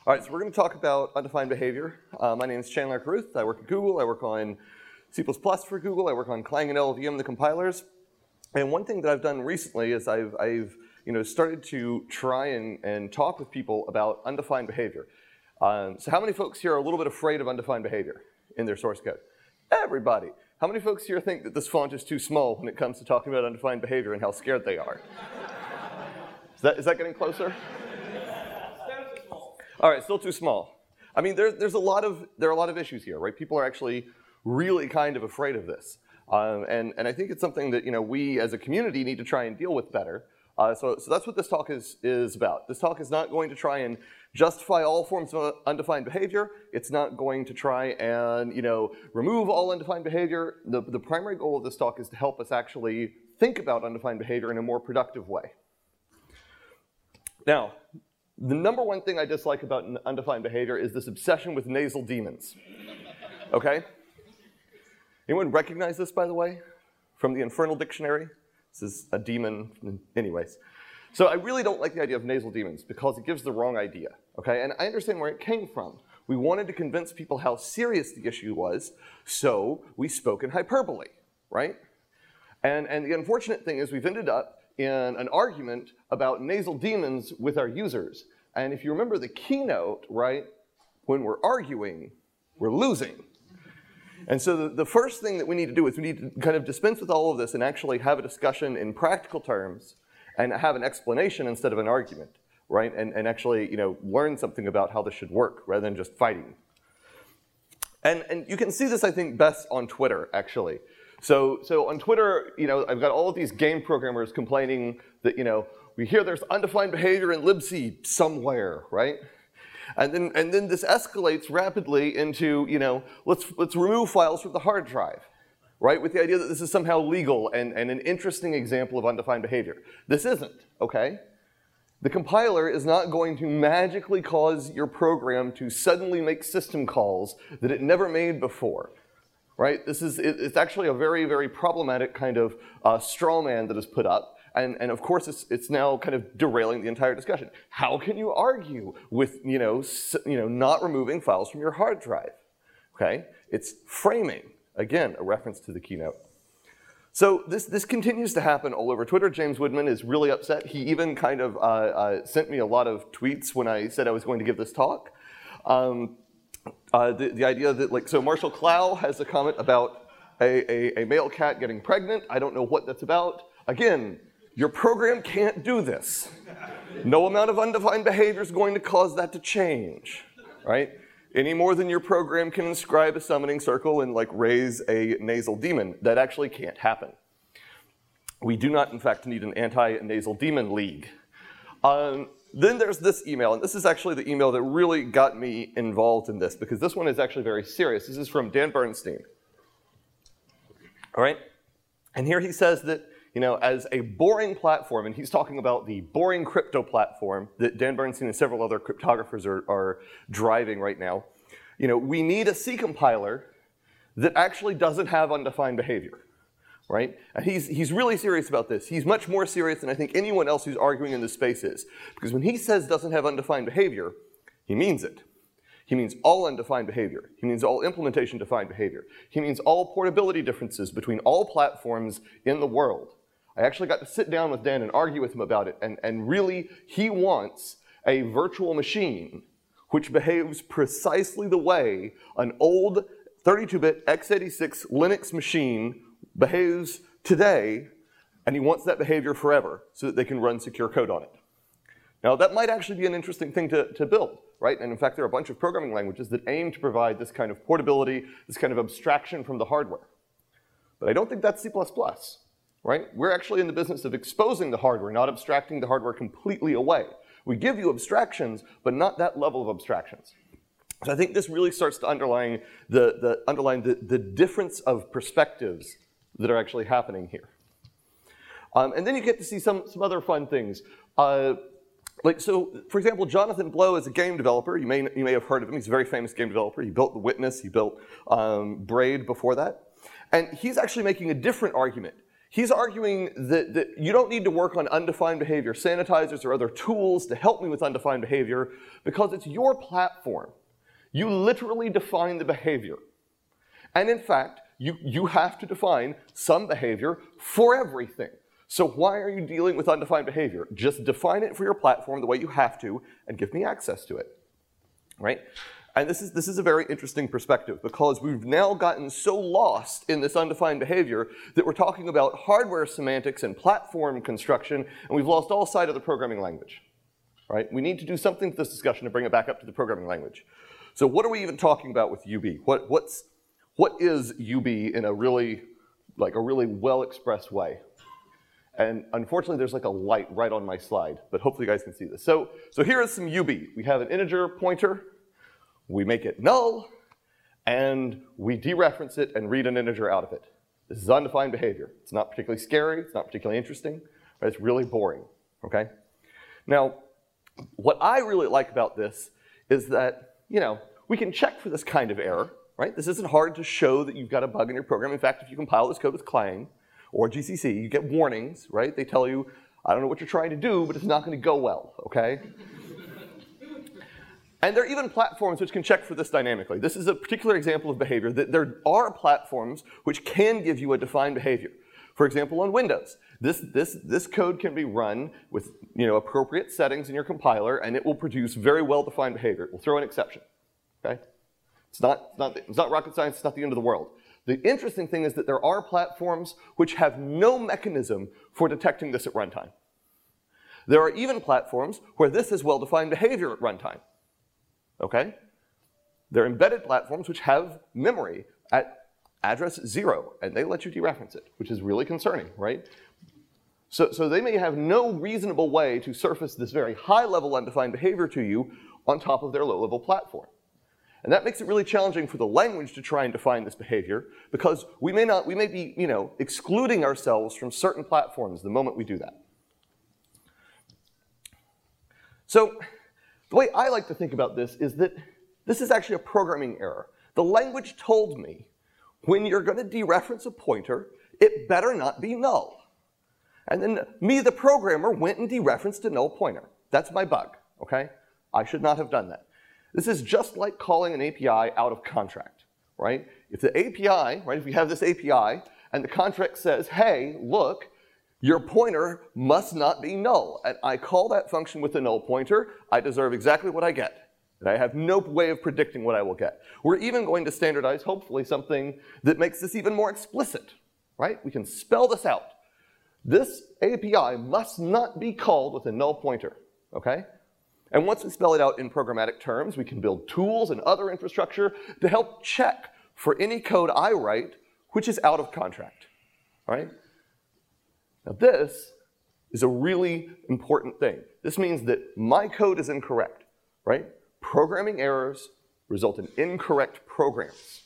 All right, so we're going to talk about undefined behavior. My name is Chandler Carruth. I work at Google. I work on C++ for Google. I work on Clang and LLVM, the compilers. And one thing that I've done recently is I've started to try and talk with people about undefined behavior. So how many folks here are a little bit afraid of undefined behavior in their source code? Everybody. How many folks here think that this font is too small when it comes to talking about undefined behavior and how scared they are? Is that getting closer? All right, still too small. I mean, there are a lot of issues here, right? People are actually really kind of afraid of this, and I think it's something that we as a community need to try and deal with better. So that's what this talk is about. This talk is not going to try and justify all forms of undefined behavior. It's not going to try and remove all undefined behavior. The primary goal of this talk is to help us actually think about undefined behavior in a more productive way. Now, the number one thing I dislike about undefined behavior is this obsession with nasal demons. Okay? Anyone recognize this, by the way, from the Infernal Dictionary? This is a demon, anyways. So I really don't like the idea of nasal demons because it gives the wrong idea. Okay? And I understand where it came from. We wanted to convince people how serious the issue was, so we spoke in hyperbole, right? And the unfortunate thing is we've ended up in an argument about nasal demons with our users. And if you remember the keynote, right, when we're arguing, we're losing. And so the first thing that we need to do is we need to kind of dispense with all of this and actually have a discussion in practical terms and have an explanation instead of an argument, right? And actually, learn something about how this should work rather than just fighting. And you can see this, I think, best on Twitter, actually. So on Twitter, I've got all of these game programmers complaining that, we hear there's undefined behavior in libc somewhere, right? And then this escalates rapidly into, let's remove files from the hard drive, right? With the idea that this is somehow legal and an interesting example of undefined behavior. This isn't, okay? The compiler is not going to magically cause your program to suddenly make system calls that it never made before. Right? It's actually a very, very problematic kind of straw man that is put up. And of course, it's now kind of derailing the entire discussion. How can you argue with, not removing files from your hard drive? Okay? It's framing. Again, a reference to the keynote. So this continues to happen all over Twitter. James Woodman is really upset. He even kind of sent me a lot of tweets when I said I was going to give this talk. The idea that, so Marshall Clow has a comment about a male cat getting pregnant. I don't know what that's about. Again, your program can't do this. No amount of undefined behavior is going to cause that to change, right? Any more than your program can inscribe a summoning circle and raise a nasal demon. That actually can't happen. We do not, in fact, need an anti-nasal demon league. Then there's this email, and this is actually the email that really got me involved in this, because this one is actually very serious. This is from Dan Bernstein. All right? And here he says that, as a boring platform, and he's talking about the boring crypto platform that Dan Bernstein and several other cryptographers are driving right now, we need a C compiler that actually doesn't have undefined behavior. Right? And he's really serious about this. He's much more serious than I think anyone else who's arguing in this space is. Because when he says doesn't have undefined behavior, he means it. He means all undefined behavior. He means all implementation defined behavior. He means all portability differences between all platforms in the world. I actually got to sit down with Dan and argue with him about it. And really, he wants a virtual machine which behaves precisely the way an old 32-bit x86 Linux machine behaves today, and he wants that behavior forever so that they can run secure code on it. Now, that might actually be an interesting thing to build, right? And in fact, there are a bunch of programming languages that aim to provide this kind of portability, this kind of abstraction from the hardware. But I don't think that's C++, right? We're actually in the business of exposing the hardware, not abstracting the hardware completely away. We give you abstractions, but not that level of abstractions. So I think this really starts to underline the difference of perspectives that are actually happening here. And then you get to see some other fun things. So, for example, Jonathan Blow is a game developer. You may have heard of him. He's a very famous game developer. He built The Witness. He built Braid before that. And he's actually making a different argument. he's arguing that you don't need to work on undefined behavior sanitizers or other tools to help me with undefined behavior because it's your platform. You literally define the behavior. And in fact, you have to define some behavior for everything. So why are you dealing with undefined behavior? Just define it for your platform the way you have to and give me access to it, right? And this is a very interesting perspective because we've now gotten so lost in this undefined behavior that we're talking about hardware semantics and platform construction, and we've lost all sight of the programming language, right? We need to do something to this discussion to bring it back up to the programming language. So what are we even talking about with UB? What is UB in a really well-expressed way? And unfortunately, there's like a light right on my slide, but hopefully you guys can see this. So here is some UB. We have an integer pointer, we make it null, and we dereference it and read an integer out of it. This is undefined behavior. It's not particularly scary, it's not particularly interesting, but it's really boring, okay? Now, what I really like about this is that, we can check for this kind of error, right? This isn't hard to show that you've got a bug in your program. In fact, if you compile this code with Clang or GCC, you get warnings, right? They tell you, I don't know what you're trying to do, but it's not going to go well, okay? And there are even platforms which can check for this dynamically. This is a particular example of behavior that there are platforms which can give you a defined behavior. For example, on Windows, this code can be run with appropriate settings in your compiler, and it will produce very well-defined behavior. It will throw an exception. Okay? It's not rocket science. It's not the end of the world. The interesting thing is that there are platforms which have no mechanism for detecting this at runtime. There are even platforms where this is well-defined behavior at runtime. Okay? There are embedded platforms which have memory at address 0, and they let you dereference it, which is really concerning, right? So they may have no reasonable way to surface this very high-level undefined behavior to you on top of their low-level platform. And that makes it really challenging for the language to try and define this behavior because we may be, excluding ourselves from certain platforms the moment we do that. So the way I like to think about this is that this is actually a programming error. The language told me when you're going to dereference a pointer, it better not be null. And then me, the programmer, went and dereferenced a null pointer. That's my bug, okay? I should not have done that. This is just like calling an API out of contract, right? If the API, right, if we have this API and the contract says, hey, look, your pointer must not be null, and I call that function with a null pointer, I deserve exactly what I get. And I have no way of predicting what I will get. We're even going to standardize, hopefully, something that makes this even more explicit, right? We can spell this out. This API must not be called with a null pointer, okay? And once we spell it out in programmatic terms, we can build tools and other infrastructure to help check for any code I write which is out of contract, right? Now this is a really important thing. This means that my code is incorrect, right? Programming errors result in incorrect programs.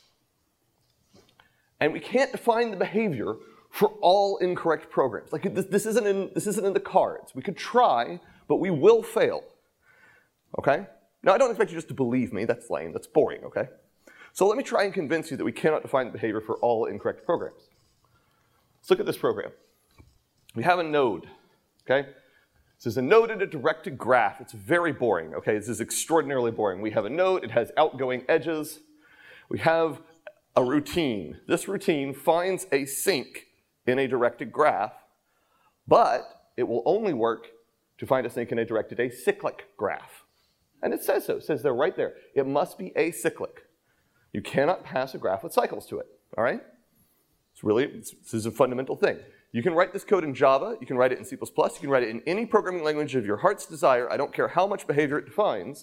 And we can't define the behavior for all incorrect programs. Like this isn't in the cards. We could try, but we will fail. Okay? Now I don't expect you just to believe me. That's lame. That's boring, okay? So let me try and convince you that we cannot define the behavior for all incorrect programs. Let's look at this program. We have a node, okay? This is a node in a directed graph. It's very boring, okay? This is extraordinarily boring. We have a node. It has outgoing edges. We have a routine. This routine finds a sink in a directed graph, but it will only work to find a sink in a directed acyclic graph. And it says so. It says there right there. It must be acyclic. You cannot pass a graph with cycles to it, all right? This is a fundamental thing. You can write this code in Java, you can write it in C++, you can write it in any programming language of your heart's desire. I don't care how much behavior it defines.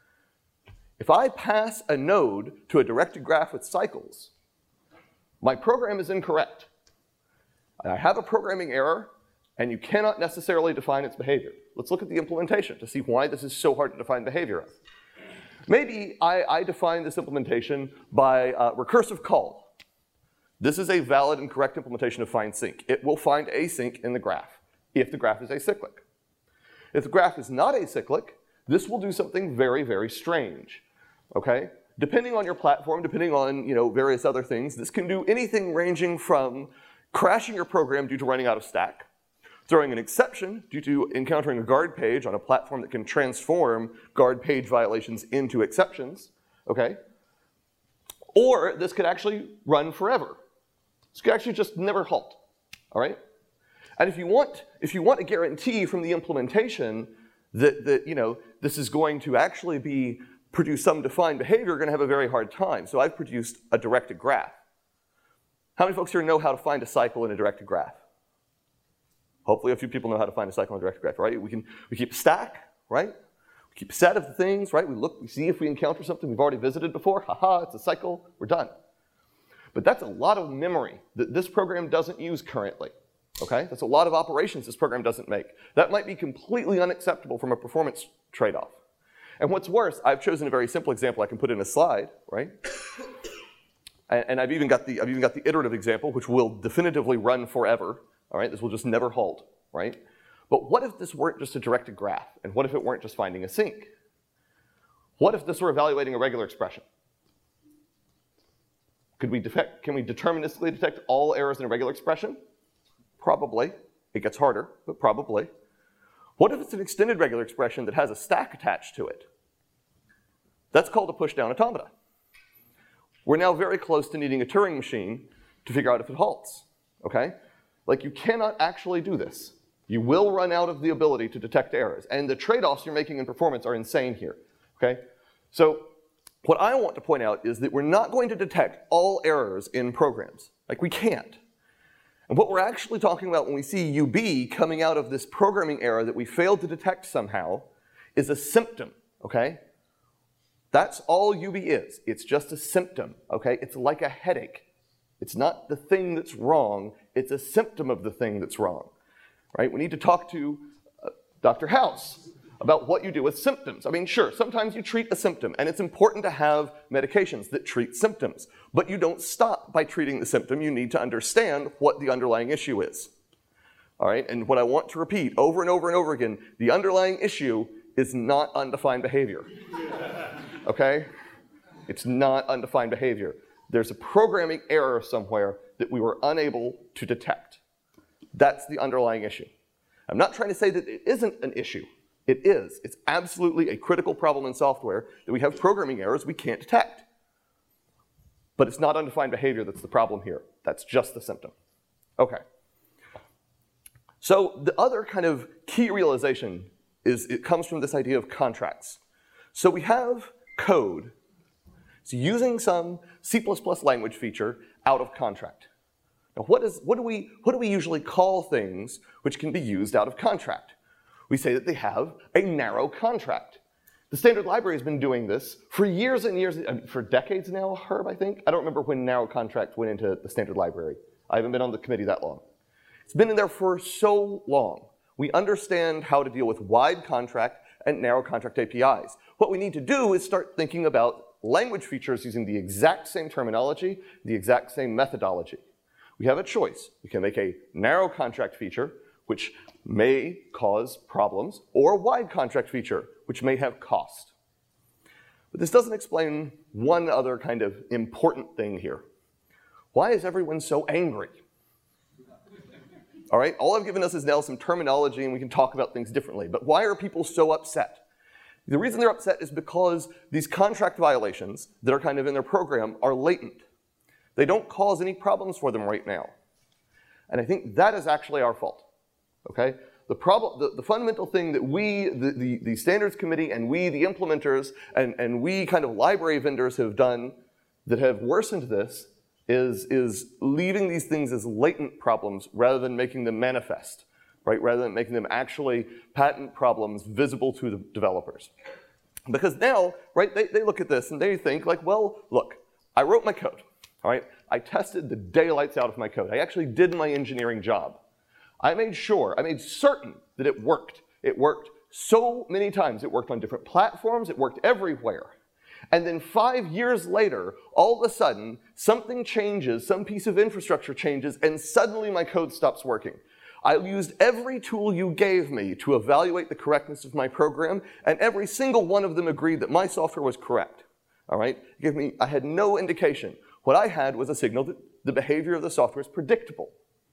If I pass a node to a directed graph with cycles, my program is incorrect. I have a programming error, and you cannot necessarily define its behavior. Let's look at the implementation to see why this is so hard to define behavior of. Maybe I define this implementation by recursive call. This is a valid and correct implementation of find sync. It will find async in the graph if the graph is acyclic. If the graph is not acyclic, this will do something very, very strange, okay? Depending on your platform, depending on various other things, this can do anything ranging from crashing your program due to running out of stack, throwing an exception due to encountering a guard page on a platform that can transform guard page violations into exceptions, okay? Or this could actually run forever. This could actually just never halt, all right? And if you want a guarantee from the implementation that this is going to actually produce some defined behavior, you're going to have a very hard time. So I've produced a directed graph. How many folks here know how to find a cycle in a directed graph? Hopefully a few people know how to find a cycle in a directed graph, right? We keep a stack, right? We keep a set of things, right? We see if we encounter something we've already visited before. Haha, it's a cycle, we're done. But that's a lot of memory that this program doesn't use currently, okay? That's a lot of operations this program doesn't make. That might be completely unacceptable from a performance trade-off. And what's worse, I've chosen a very simple example I can put in a slide, right? And I've even got the iterative example, which will definitively run forever, all right? This will just never halt, right? But what if this weren't just a directed graph? And what if it weren't just finding a sink? What if this were evaluating a regular expression? Can we deterministically detect all errors in a regular expression? Probably. It gets harder, but probably. What if it's an extended regular expression that has a stack attached to it? That's called a push-down automata. We're now very close to needing a Turing machine to figure out if it halts, okay? Like, you cannot actually do this. You will run out of the ability to detect errors, and the trade-offs you're making in performance are insane here, okay? So what I want to point out is that we're not going to detect all errors in programs. Like, we can't. And what we're actually talking about when we see UB coming out of this programming error that we failed to detect somehow is a symptom, okay? That's all UB is. It's just a symptom, okay? It's like a headache. It's not the thing that's wrong. It's a symptom of the thing that's wrong, right? We need to talk to Dr. House about what you do with symptoms. I mean, sure, sometimes you treat a symptom, and it's important to have medications that treat symptoms. But you don't stop by treating the symptom. You need to understand what the underlying issue is, all right? And what I want to repeat over and over and over again, the underlying issue is not undefined behavior. Okay? It's not undefined behavior. There's a programming error somewhere that we were unable to detect. That's the underlying issue. I'm not trying to say that it isn't an issue. It is. It's absolutely a critical problem in software that we have programming errors we can't detect. But it's not undefined behavior that's the problem here. That's just the symptom. Okay. So the other kind of key realization is it comes from this idea of contracts. So we have code. It's using some C++ language feature out of contract. Now what do we usually call things which can be used out of contract? We say that they have a narrow contract. The standard library has been doing this for years and years, for decades now, Herb, I think. I don't remember when narrow contract went into the standard library. I haven't been on the committee that long. It's been in there for so long. We understand how to deal with wide contract and narrow contract APIs. What we need to do is start thinking about language features using the exact same terminology, the exact same methodology. We have a choice. We can make a narrow contract feature, which may cause problems, or a wide contract feature, which may have cost. But this doesn't explain one other kind of important thing here. Why is everyone so angry? All right, all I've given us is now some terminology and we can talk about things differently, but why are people so upset? The reason they're upset is because these contract violations that are kind of in their program are latent. They don't cause any problems for them right now. And I think that is actually our fault, okay? The fundamental thing that we, the standards committee, and we, the implementers, and we kind of library vendors have done that have worsened this is leaving these things as latent problems rather than making them manifest, right? Rather than making them actually patent problems visible to the developers. Because now, right, they look at this and they think like, well, look, I wrote my code, all right? I tested the daylights out of my code. I actually did my engineering job. I made certain that it worked. It worked so many times. It worked on different platforms. It worked everywhere. And then 5 years later, all of a sudden, something changes, some piece of infrastructure changes, and suddenly my code stops working. I used every tool you gave me to evaluate the correctness of my program, and every single one of them agreed that my software was correct. All right? I had no indication. What I had was a signal that the behavior of the software is predictable.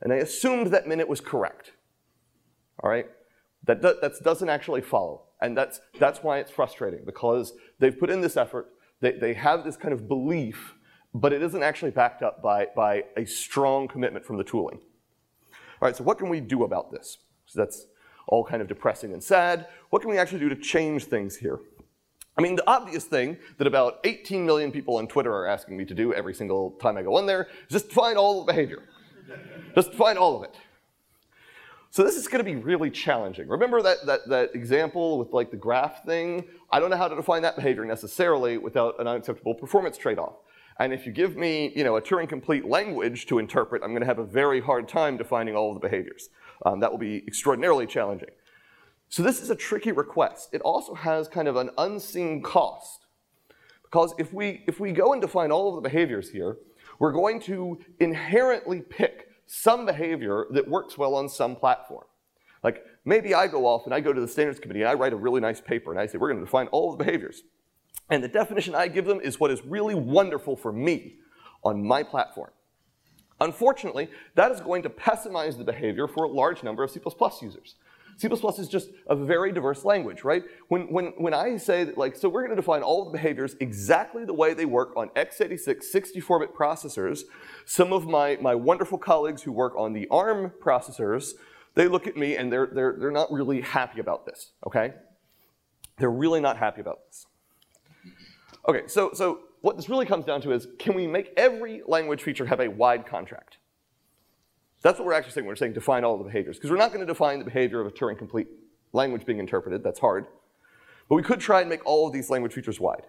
and I assumed that minute was correct. All right? That doesn't actually follow. And that's why it's frustrating, because they've put in this effort, they have this kind of belief, but it isn't actually backed up by a strong commitment from the tooling. All right, so what can we do about this? So that's all kind of depressing and sad. What can we actually do to change things here? I mean, the obvious thing that about 18 million people on Twitter are asking me to do every single time I go on there is just define all the behavior. Just define all of it. So this is going to be really challenging. Remember that example with like the graph thing? I don't know how to define that behavior necessarily without an unacceptable performance trade-off. And if you give me, a Turing-complete language to interpret, I'm going to have a very hard time defining all of the behaviors. That will be extraordinarily challenging. So this is a tricky request. It also has kind of an unseen cost. Because if we go and define all of the behaviors here, we're going to inherently pick some behavior that works well on some platform. Like maybe I go off and I go to the standards committee and I write a really nice paper and I say, we're going to define all of the behaviors. And the definition I give them is what is really wonderful for me on my platform. Unfortunately, that is going to pessimize the behavior for a large number of C++ users. C++ is just a very diverse language, right? When I say that, like, so we're going to define all of the behaviors exactly the way they work on x86 64-bit processors, some of my wonderful colleagues who work on the ARM processors, they look at me and they're not really happy about this, okay? They're really not happy about this. Okay, so what this really comes down to is, can we make every language feature have a wide contract? That's what we're actually saying. We're saying define all the behaviors. Because we're not going to define the behavior of a Turing-complete language being interpreted. That's hard. But we could try and make all of these language features wide.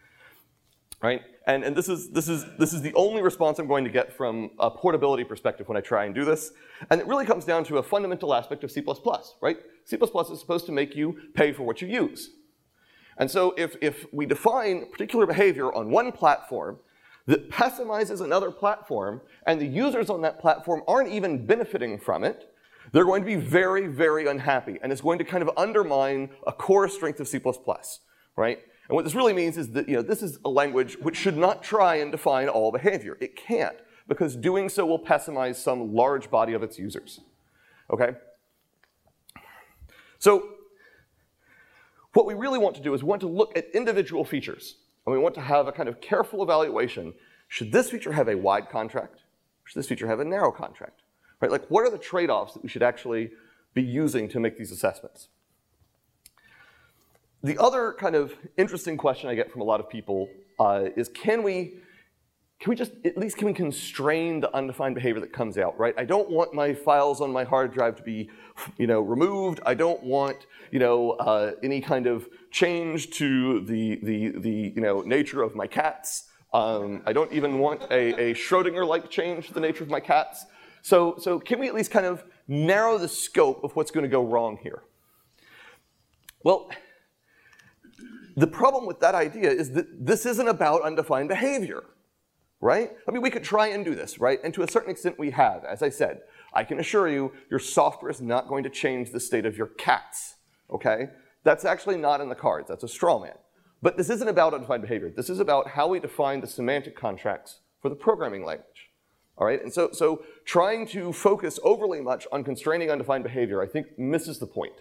Right? And this is the only response I'm going to get from a portability perspective when I try and do this. And it really comes down to a fundamental aspect of C++, right? C++ is supposed to make you pay for what you use. And so if we define particular behavior on one platform that pessimizes another platform, and the users on that platform aren't even benefiting from it, they're going to be very, very unhappy, and it's going to kind of undermine a core strength of C++, right? And what this really means is that this is a language which should not try and define all behavior. It can't, because doing so will pessimize some large body of its users, okay? So what we really want to do is we want to look at individual features. And we want to have a kind of careful evaluation. Should this feature have a wide contract? Should this feature have a narrow contract? Right? Like, what are the trade-offs that we should actually be using to make these assessments? The other kind of interesting question I get from a lot of people is, can we constrain the undefined behavior that comes out, right? I don't want my files on my hard drive to be, removed. I don't want, any kind of change to the nature of my cats. I don't even want a Schrodinger-like change to the nature of my cats. So can we at least kind of narrow the scope of what's going to go wrong here? Well, the problem with that idea is that this isn't about undefined behavior. Right? I mean, we could try and do this, right? And to a certain extent we have. As I said, I can assure you, your software is not going to change the state of your cats, okay? That's actually not in the cards. That's a straw man. But this isn't about undefined behavior. This is about how we define the semantic contracts for the programming language, all right? And so trying to focus overly much on constraining undefined behavior, I think, misses the point.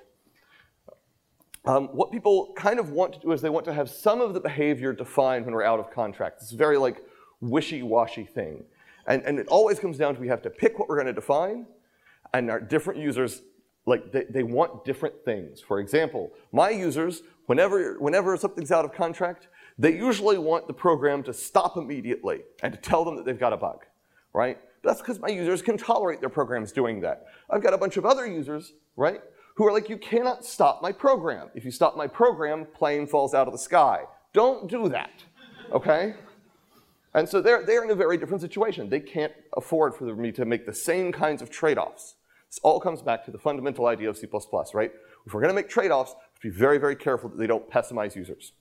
What people kind of want to do is they want to have some of the behavior defined when we're out of contract. It's very like wishy-washy thing. And it always comes down to we have to pick what we're going to define, and our different users, like, they want different things. For example, my users, whenever something's out of contract, they usually want the program to stop immediately and to tell them that they've got a bug, right? But that's because my users can tolerate their programs doing that. I've got a bunch of other users, right, who are like, you cannot stop my program. If you stop my program, plane falls out of the sky. Don't do that, okay? And so they're in a very different situation. They can't afford for me to make the same kinds of trade-offs. This all comes back to the fundamental idea of C++, right? If we're going to make trade-offs, we have to be very, very careful that they don't pessimize users.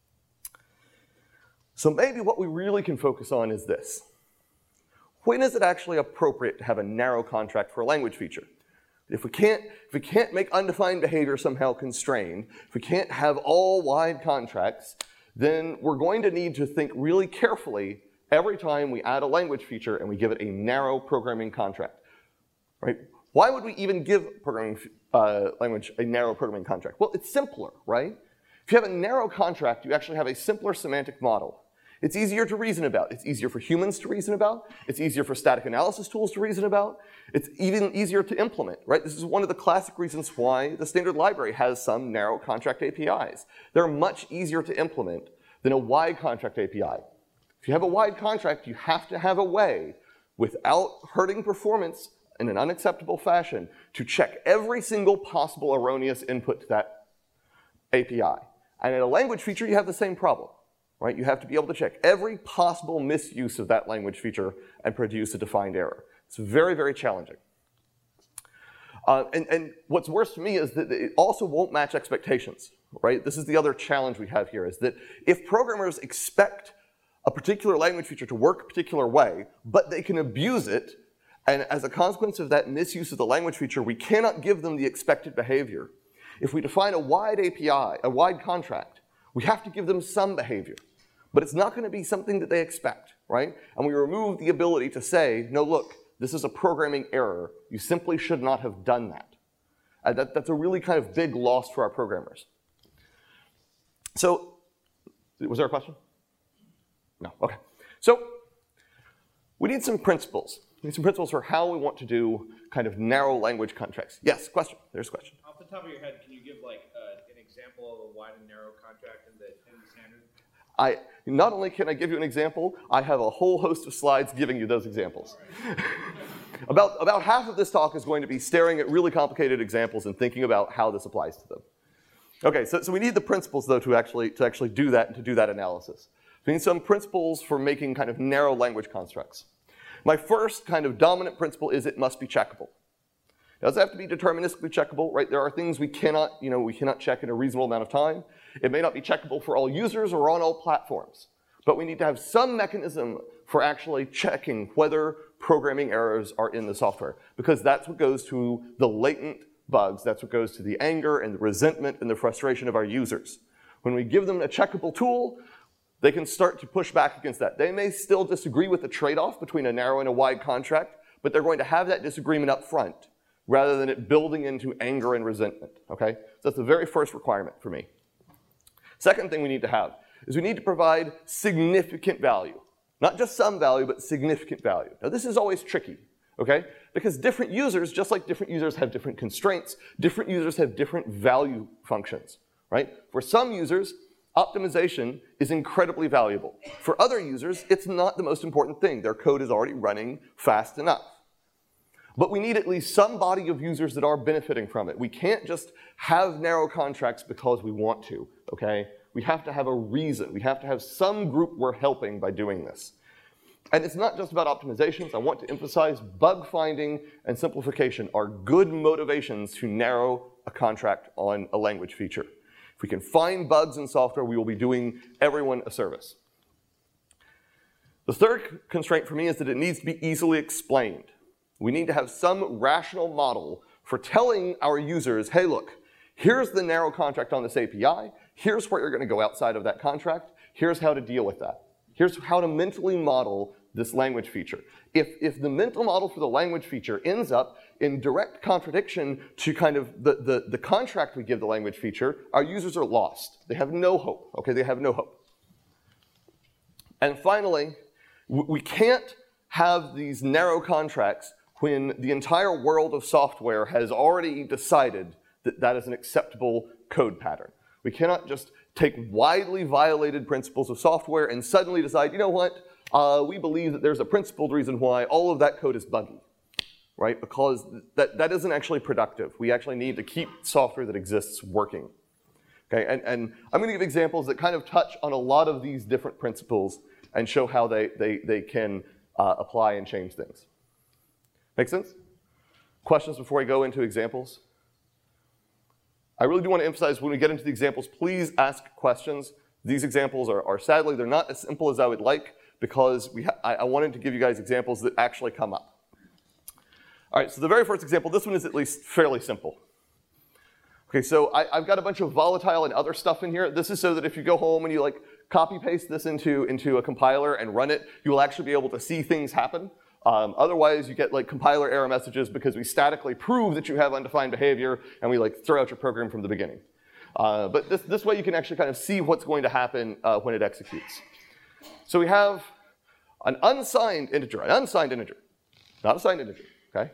So maybe what we really can focus on is this. When is it actually appropriate to have a narrow contract for a language feature? If we can't make undefined behavior somehow constrained, if we can't have all wide contracts, then we're going to need to think really carefully every time we add a language feature and we give it a narrow programming contract. right? Why would we even give programming language a narrow programming contract? Well, it's simpler, right? If you have a narrow contract, you actually have a simpler semantic model. It's easier to reason about. It's easier for humans to reason about. It's easier for static analysis tools to reason about. It's even easier to implement, right? This is one of the classic reasons why the standard library has some narrow contract APIs. They're much easier to implement than a wide contract API. If you have a wide contract, you have to have a way, without hurting performance in an unacceptable fashion, to check every single possible erroneous input to that API. And in a language feature, you have the same problem. Right? You have to be able to check every possible misuse of that language feature and produce a defined error. It's very, very challenging. And what's worse to me is that it also won't match expectations. Right? This is the other challenge we have here, is that if programmers expect a particular language feature to work a particular way, but they can abuse it, and as a consequence of that misuse of the language feature, we cannot give them the expected behavior. If we define a wide API, a wide contract, we have to give them some behavior. But it's not going to be something that they expect, right? And we remove the ability to say, no, look, this is a programming error. You simply should not have done that. That's a really kind of big loss for our programmers. So, was there a question? No, okay. So, we need some principles. We need some principles for how we want to do kind of narrow language contracts. Yes, question. There's a question. Off the top of your head, can you give like an example of a wide and narrow contract in the standard? Not only can I give you an example, I have a whole host of slides giving you those examples. About half of this talk is going to be staring at really complicated examples and thinking about how this applies to them. Okay, so we need the principles though to actually do that and to do that analysis. We need some principles for making kind of narrow language constructs. My first kind of dominant principle is it must be checkable. It doesn't have to be deterministically checkable, right? There are things we cannot check in a reasonable amount of time. It may not be checkable for all users or on all platforms, but we need to have some mechanism for actually checking whether programming errors are in the software, because that's what goes to the latent bugs. That's what goes to the anger and the resentment and the frustration of our users. When we give them a checkable tool, they can start to push back against that. They may still disagree with the trade-off between a narrow and a wide contract, but they're going to have that disagreement up front rather than it building into anger and resentment, okay? So that's the very first requirement for me. Second thing we need to have is we need to provide significant value. Not just some value, but significant value. Now this is always tricky, okay? Because different users, just like different users have different constraints, different users have different value functions, right? For some users, optimization is incredibly valuable. For other users, it's not the most important thing. Their code is already running fast enough. But we need at least some body of users that are benefiting from it. We can't just have narrow contracts because we want to, okay? We have to have a reason. We have to have some group we're helping by doing this. And it's not just about optimizations. I want to emphasize bug finding and simplification are good motivations to narrow a contract on a language feature. If we can find bugs in software, we will be doing everyone a service. The third constraint for me is that it needs to be easily explained. We need to have some rational model for telling our users, hey, look, here's the narrow contract on this API. Here's where you're going to go outside of that contract. Here's how to deal with that. Here's how to mentally model this language feature. If the mental model for the language feature ends up in direct contradiction to kind of the contract we give the language feature, our users are lost. They have no hope, okay? They have no hope. And finally, we can't have these narrow contracts when the entire world of software has already decided that that is an acceptable code pattern. We cannot just take widely violated principles of software and suddenly decide, you know what, we believe that there's a principled reason why all of that code is buggy, right? Because that isn't actually productive. We actually need to keep software that exists working. Okay, and I'm going to give examples that kind of touch on a lot of these different principles and show how they can apply and change things. Make sense? Questions before I go into examples? I really do want to emphasize when we get into the examples, please ask questions. These examples are sadly, they're not as simple as I would like because I wanted to give you guys examples that actually come up. All right, so the very first example, this one is at least fairly simple. Okay, so I've got a bunch of volatile and other stuff in here. This is so that if you go home and you copy paste this into a compiler and run it, you will actually be able to see things happen. Otherwise, you get like compiler error messages because we statically prove that you have undefined behavior and we like throw out your program from the beginning. But this way you can actually kind of see what's going to happen when it executes. So we have an unsigned integer, not a signed integer, okay?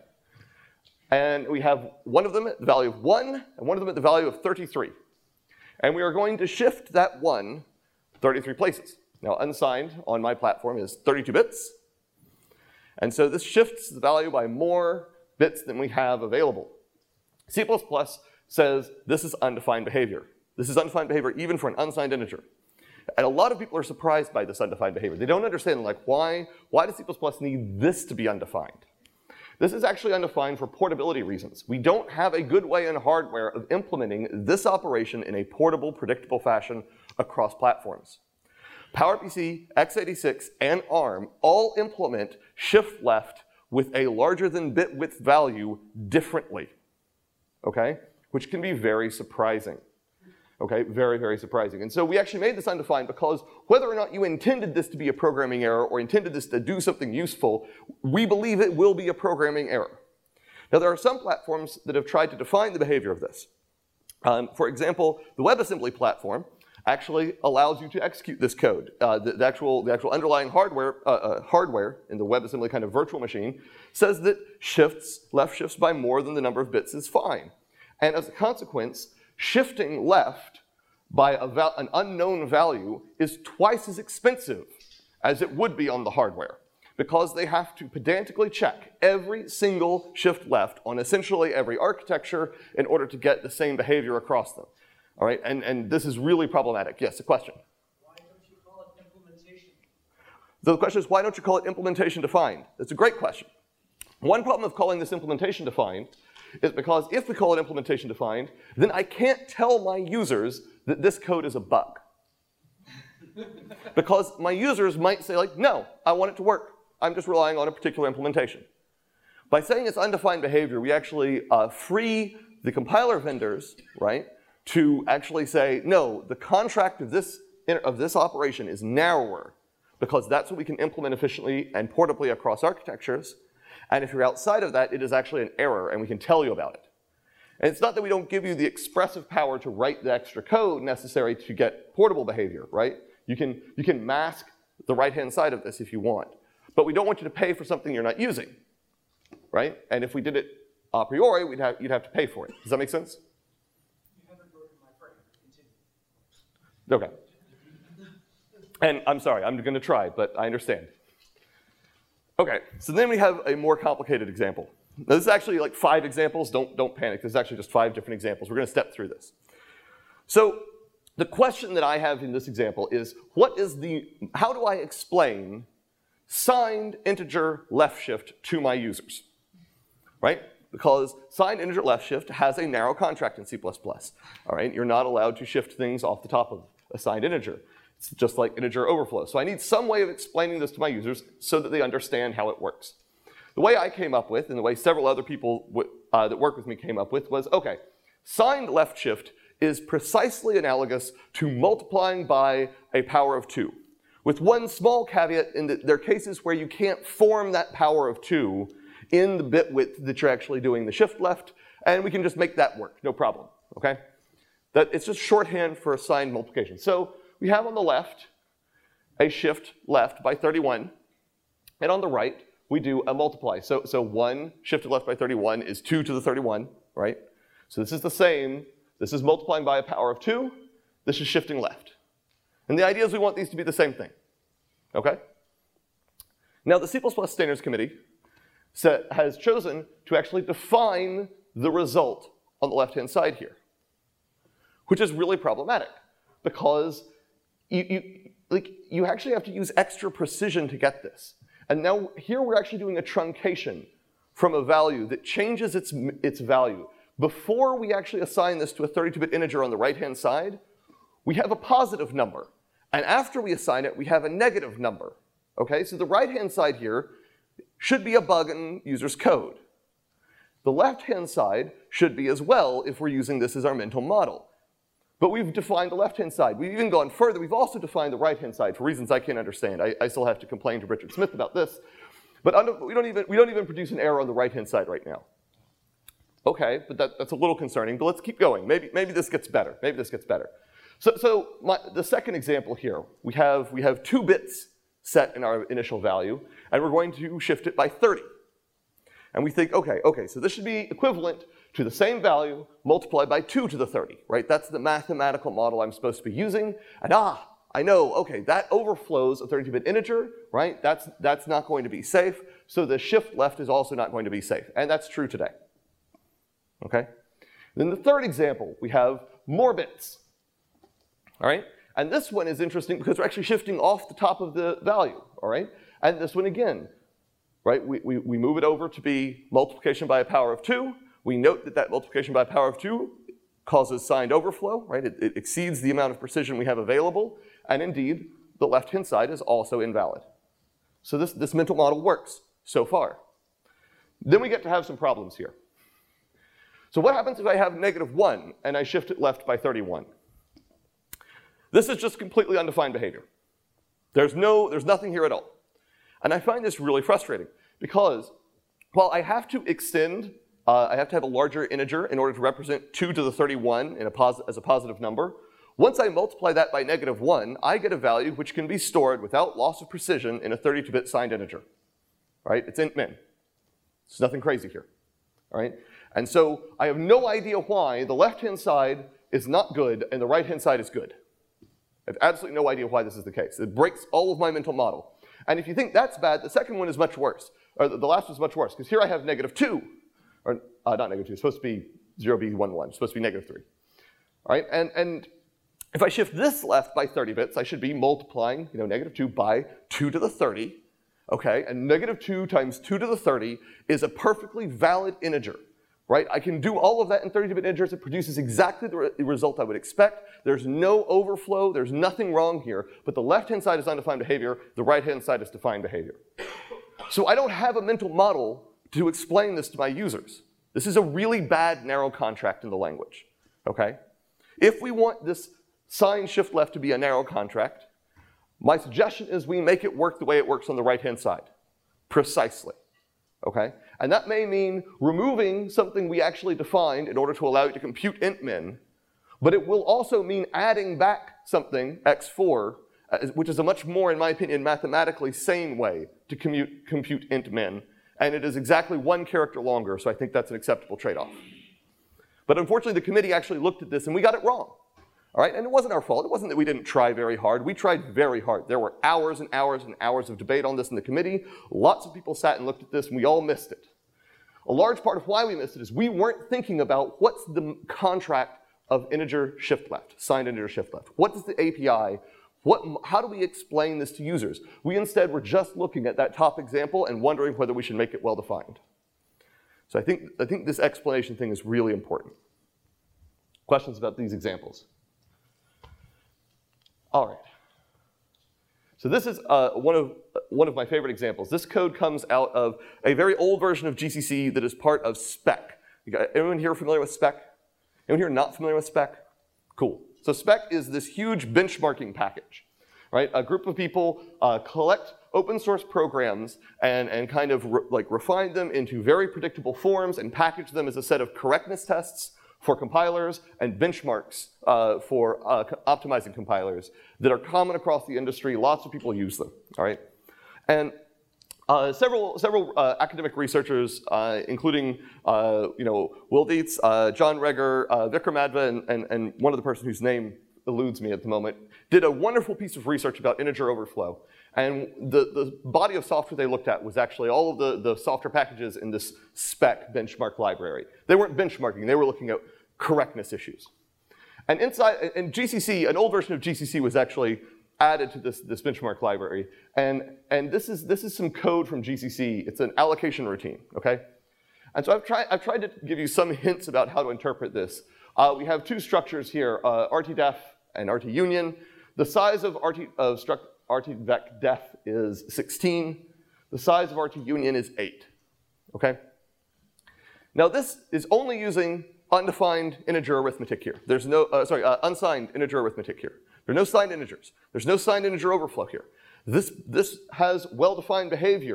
And we have one of them at the value of 1 and one of them at the value of 33. And we are going to shift that 1 33 places. Now, unsigned on my platform is 32 bits. And so this shifts the value by more bits than we have available. C++ says this is undefined behavior. This is undefined behavior even for an unsigned integer. And a lot of people are surprised by this undefined behavior. They don't understand, like, why does C++ need this to be undefined? This is actually undefined for portability reasons. We don't have a good way in hardware of implementing this operation in a portable, predictable fashion across platforms. PowerPC, x86, and ARM all implement shift left with a larger than bit width value differently, okay? Which can be very surprising. Okay, very, very surprising. And so we actually made this undefined because whether or not you intended this to be a programming error or intended this to do something useful, we believe it will be a programming error. Now, there are some platforms that have tried to define the behavior of this. For example, the WebAssembly platform actually allows you to execute this code. The actual underlying hardware in the WebAssembly kind of virtual machine says that left shifts by more than the number of bits is fine. And as a consequence, shifting left by an unknown value is twice as expensive as it would be on the hardware because they have to pedantically check every single shift left on essentially every architecture in order to get the same behavior across them. All right, and this is really problematic. Yes, a question? Why don't you call it implementation? The question is, why don't you call it implementation defined? That's a great question. One problem of calling this implementation defined is because if we call it implementation defined, then I can't tell my users that this code is a bug. Because my users might say, like, no, I want it to work. I'm just relying on a particular implementation. By saying it's undefined behavior, we actually free the compiler vendors, right, to actually say, no, the contract of this operation is narrower because that's what we can implement efficiently and portably across architectures. And if you're outside of that, it is actually an error, and we can tell you about it. And it's not that we don't give you the expressive power to write the extra code necessary to get portable behavior, right? You can mask the right-hand side of this if you want. But we don't want you to pay for something you're not using, right? And if we did it a priori, you'd have to pay for it. Does that make sense? You haven't broken my frame. Continue. Okay. And I'm sorry, I'm going to try, but I understand. Okay, so then we have a more complicated example. Now, this is actually like 5 examples. Don't panic. This is actually just 5 different examples. We're going to step through this. So the question that I have in this example is, how do I explain signed integer left shift to my users? Right? Because signed integer left shift has a narrow contract in C++. All right? You're not allowed to shift things off the top of a signed integer. It's just like integer overflow. So I need some way of explaining this to my users so that they understand how it works. The way I came up with, and the way several other people that work with me came up with was, okay, signed left shift is precisely analogous to multiplying by a power of 2. With one small caveat in that there are cases where you can't form that power of 2 in the bit width that you're actually doing the shift left, and we can just make that work, no problem, okay? It's just shorthand for signed multiplication. So we have on the left a shift left by 31, and on the right we do a multiply. So 1 shifted left by 31 is 2 to the 31, right? So this is the same. This is multiplying by a power of 2. This is shifting left. And the idea is we want these to be the same thing, okay? Now the C++ Standards Committee has chosen to actually define the result on the left-hand side here, which is really problematic because you actually have to use extra precision to get this. And now here we're actually doing a truncation from a value that changes its value. Before we actually assign this to a 32-bit integer on the right-hand side, we have a positive number. And after we assign it, we have a negative number. Okay, so the right-hand side here should be a bug in user's code. The left-hand side should be as well if we're using this as our mental model. But we've defined the left-hand side. We've even gone further. We've also defined the right-hand side for reasons I can't understand. I still have to complain to Richard Smith about this. But we don't even produce an error on the right-hand side right now. Okay, but that's a little concerning, but let's keep going. Maybe this gets better. Maybe this gets better. So the second example here, we have 2 bits set in our initial value, and we're going to shift it by 30. And we think, okay, so this should be equivalent to the same value multiplied by 2 to the 30, right? That's the mathematical model I'm supposed to be using. And I know, okay, that overflows a 32-bit integer, right? That's not going to be safe, so the shift left is also not going to be safe. And that's true today, okay? Then the third example, we have more bits, all right? And this one is interesting because we're actually shifting off the top of the value, all right? And this one again, right? We move it over to be multiplication by a power of 2. We note that multiplication by a power of 2 causes signed overflow, right? It exceeds the amount of precision we have available, and indeed, the left-hand side is also invalid. So this mental model works so far. Then we get to have some problems here. So what happens if I have -1 and I shift it left by 31? This is just completely undefined behavior. There's nothing here at all. And I find this really frustrating because while I have to extend, I have to have a larger integer in order to represent 2 to the 31 as a positive number. Once I multiply that by -1, I get a value which can be stored without loss of precision in a 32-bit signed integer, right? It's int min. There's nothing crazy here, all right? And so I have no idea why the left-hand side is not good and the right-hand side is good. I have absolutely no idea why this is the case. It breaks all of my mental model. And if you think that's bad, the second one is much worse, or the last one is much worse, because here I have -2, or not -2, it's supposed to be 0b11, it's supposed to be -3. All right, and if I shift this left by 30 bits, I should be multiplying, -2 by 2 to the 30, okay? And -2 times 2 to the 30 is a perfectly valid integer, right? I can do all of that in 32-bit integers. It produces exactly the result I would expect. There's no overflow. There's nothing wrong here. But the left-hand side is undefined behavior. The right-hand side is defined behavior. So I don't have a mental model to explain this to my users. This is a really bad narrow contract in the language, okay? If we want this sign shift left to be a narrow contract, my suggestion is we make it work the way it works on the right-hand side, precisely, okay? And that may mean removing something we actually defined in order to allow you to compute int min, but it will also mean adding back something, x4, which is a much more, in my opinion, mathematically sane way to compute int min, and it is exactly 1 character longer, so I think that's an acceptable trade-off. But unfortunately, the committee actually looked at this and we got it wrong. All right, and it wasn't our fault. It wasn't that we didn't try very hard. We tried very hard. There were hours and hours and hours of debate on this in the committee. Lots of people sat and looked at this, and we all missed it. A large part of why we missed it is we weren't thinking about what's the contract of integer shift left, signed integer shift left. What is the API? How do we explain this to users? We instead were just looking at that top example and wondering whether we should make it well-defined. So I think this explanation thing is really important. Questions about these examples? All right. So this is one of my favorite examples. This code comes out of a very old version of GCC that is part of Spec. Anyone here familiar with Spec? Anyone here not familiar with Spec? Cool. So Spec is this huge benchmarking package, right? A group of people collect open source programs and kind of refine them into very predictable forms and package them as a set of correctness tests for compilers and benchmarks for optimizing compilers that are common across the industry. Lots of people use them, all right? And several academic researchers, including Will Dietz, John Reger, Vikram Adva, and one of the person whose name eludes me at the moment, did a wonderful piece of research about integer overflow. And the body of software they looked at was actually all of the software packages in this Spec benchmark library. They weren't benchmarking, they were looking at correctness issues. And in GCC, an old version of GCC was actually added to this benchmark library. And this is some code from GCC. It's an allocation routine, okay? And so I've tried to give you some hints about how to interpret this. We have 2 structures here, RTDEF and RTUnion. The size of RTVecDef is 16. The size of RTUnion is 8, okay? Now this is only using undefined integer arithmetic here. There's no, unsigned integer arithmetic here. There are no signed integers. There's no signed integer overflow here. This has well-defined behavior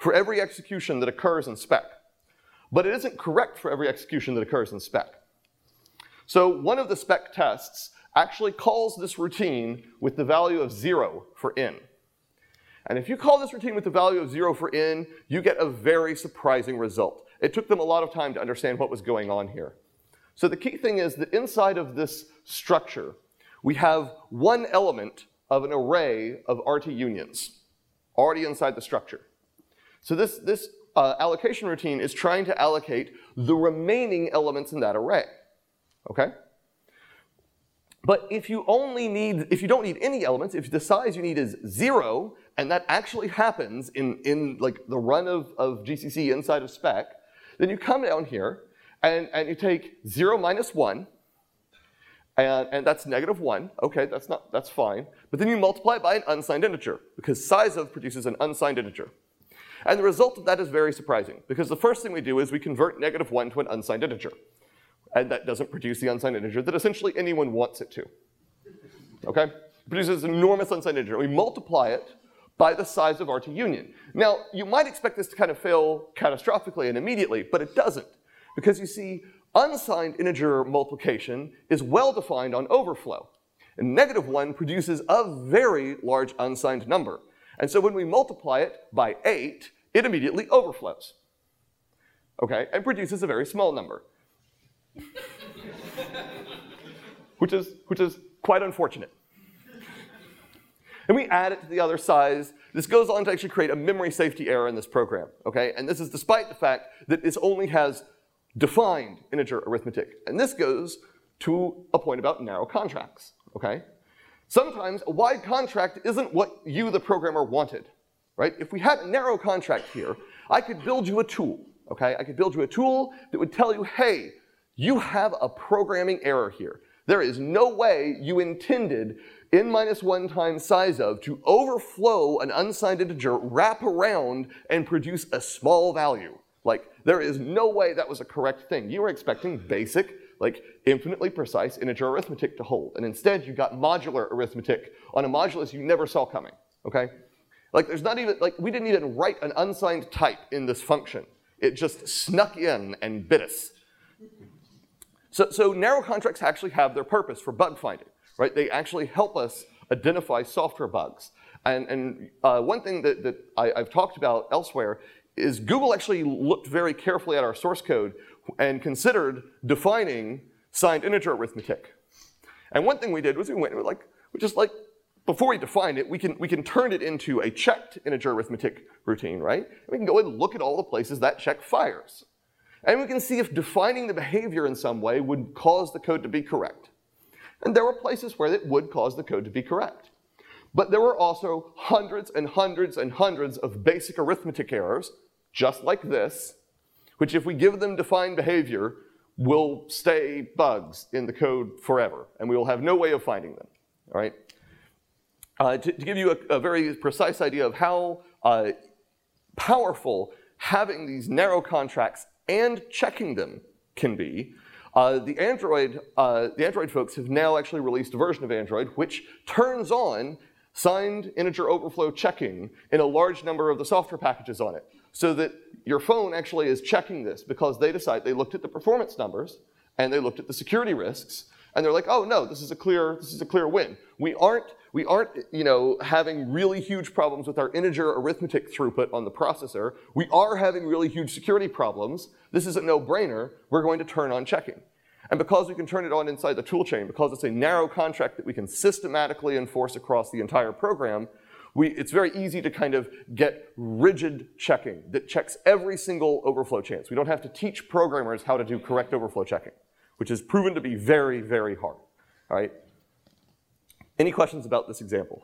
for every execution that occurs in spec. But it isn't correct for every execution that occurs in spec. So one of the spec tests actually calls this routine with the value of 0 for n. And if you call this routine with the value of 0 for n, you get a very surprising result. It took them a lot of time to understand what was going on here. So the key thing is that inside of this structure, we have one element of an array of RT unions already inside the structure. So this allocation routine is trying to allocate the remaining elements in that array, okay? But if you don't need any elements, if the size you need is 0, and that actually happens in like the run of GCC inside of spec, then you come down here and you take 0 minus 1, and that's -1. Okay, that's fine. But then you multiply it by an unsigned integer, because size of produces an unsigned integer. And the result of that is very surprising, because the first thing we do is we convert -1 to an unsigned integer. And that doesn't produce the unsigned integer that essentially anyone wants it to. Okay? It produces an enormous unsigned integer. We multiply it by the size of RT union. Now, you might expect this to kind of fail catastrophically and immediately, but it doesn't. Because you see, unsigned integer multiplication is well defined on overflow. And -1 produces a very large unsigned number. And so when we multiply it by 8, it immediately overflows. Okay? And produces a very small number. which is quite unfortunate. And we add it to the other size. This goes on to actually create a memory safety error in this program, okay? And this is despite the fact that this only has defined integer arithmetic. And this goes to a point about narrow contracts, okay? Sometimes a wide contract isn't what you, the programmer, wanted, right? If we had a narrow contract here, I could build you a tool, okay? I could build you a tool that would tell you, hey, you have a programming error here. There is no way you intended n-1 times size of to overflow an unsigned integer, wrap around, and produce a small value. Like, there is no way that was a correct thing. You were expecting basic, like, infinitely precise integer arithmetic to hold. And instead, you got modular arithmetic on a modulus you never saw coming, okay? Like, there's not even, like, we didn't even write an unsigned type in this function. It just snuck in and bit us. So narrow contracts actually have their purpose for bug finding, right? They actually help us identify software bugs. And one thing that I've talked about elsewhere is Google actually looked very carefully at our source code and considered defining signed integer arithmetic. And one thing we did was we just before we define it, we can turn it into a checked integer arithmetic routine, right? And we can go and look at all the places that check fires. And we can see if defining the behavior in some way would cause the code to be correct. And there were places where it would cause the code to be correct. But there were also hundreds and hundreds and hundreds of basic arithmetic errors, just like this, which if we give them defined behavior, will stay bugs in the code forever, and we will have no way of finding them, all right? To give you a very precise idea of how powerful having these narrow contracts and checking them can be, the Android folks have now actually released a version of Android which turns on signed integer overflow checking in a large number of the software packages on it, so that your phone actually is checking this because they looked at the performance numbers and they looked at the security risks, and they're like, oh no, this is a clear win. We aren't having really huge problems with our integer arithmetic throughput on the processor. We are having really huge security problems. This is a no-brainer. We're going to turn on checking. And because we can turn it on inside the toolchain, because it's a narrow contract that we can systematically enforce across the entire program, it's very easy to kind of get rigid checking that checks every single overflow chance. We don't have to teach programmers how to do correct overflow checking, which has proven to be very, very hard, all right? Any questions about this example?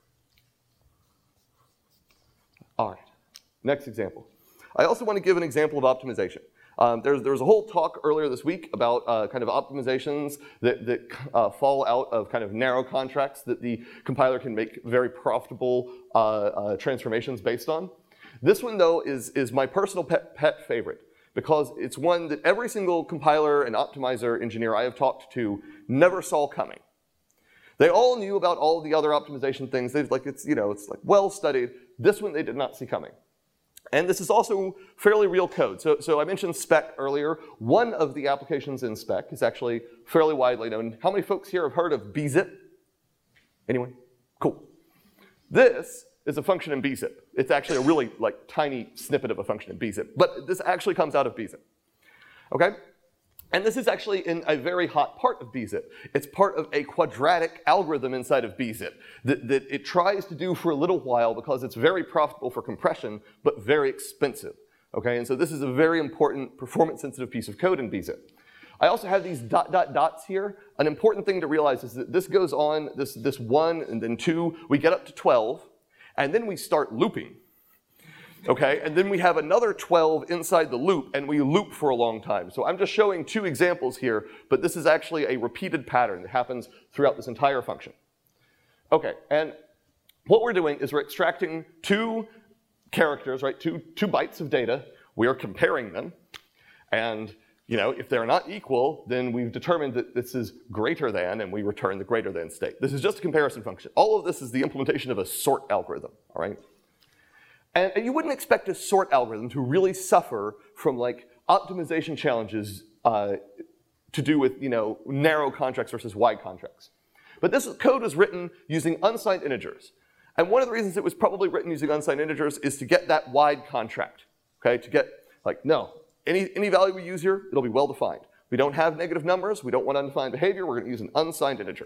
All right, next example. I also want to give an example of optimization. There was a whole talk earlier this week about kind of optimizations that fall out of kind of narrow contracts that the compiler can make very profitable transformations based on. This one, though, is my personal pet favorite, because it's one that every single compiler and optimizer engineer I have talked to never saw coming. They all knew about all the other optimization things. It's well studied. This one they did not see coming. And this is also fairly real code. So I mentioned Spec earlier. One of the applications in Spec is actually fairly widely known. How many folks here have heard of bzip? Anyone? Cool. This is a function in bzip. It's actually a really tiny snippet of a function in bzip. But this actually comes out of bzip. Okay? And this is actually in a very hot part of bzip. It's part of a quadratic algorithm inside of bzip that it tries to do for a little while because it's very profitable for compression, but very expensive. Okay, and so this is a very important performance-sensitive piece of code in bzip. I also have these ... dots here. An important thing to realize is that this goes on, this 1 and then 2, we get up to 12, and then we start looping. Okay, and then we have another 12 inside the loop, and we loop for a long time. So I'm just showing 2 examples here, but this is actually a repeated pattern that happens throughout this entire function. Okay, and what we're doing is we're extracting 2 characters, right, two bytes of data. We are comparing them, and if they're not equal, then we've determined that this is greater than, and we return the greater than state. This is just a comparison function. All of this is the implementation of a sort algorithm, all right? And you wouldn't expect a sort algorithm to really suffer from optimization challenges to do with narrow contracts versus wide contracts. But this code was written using unsigned integers. And one of the reasons it was probably written using unsigned integers is to get that wide contract. Okay, to get no, any value we use here, it'll be well defined. We don't have negative numbers, we don't want undefined behavior, we're gonna use an unsigned integer.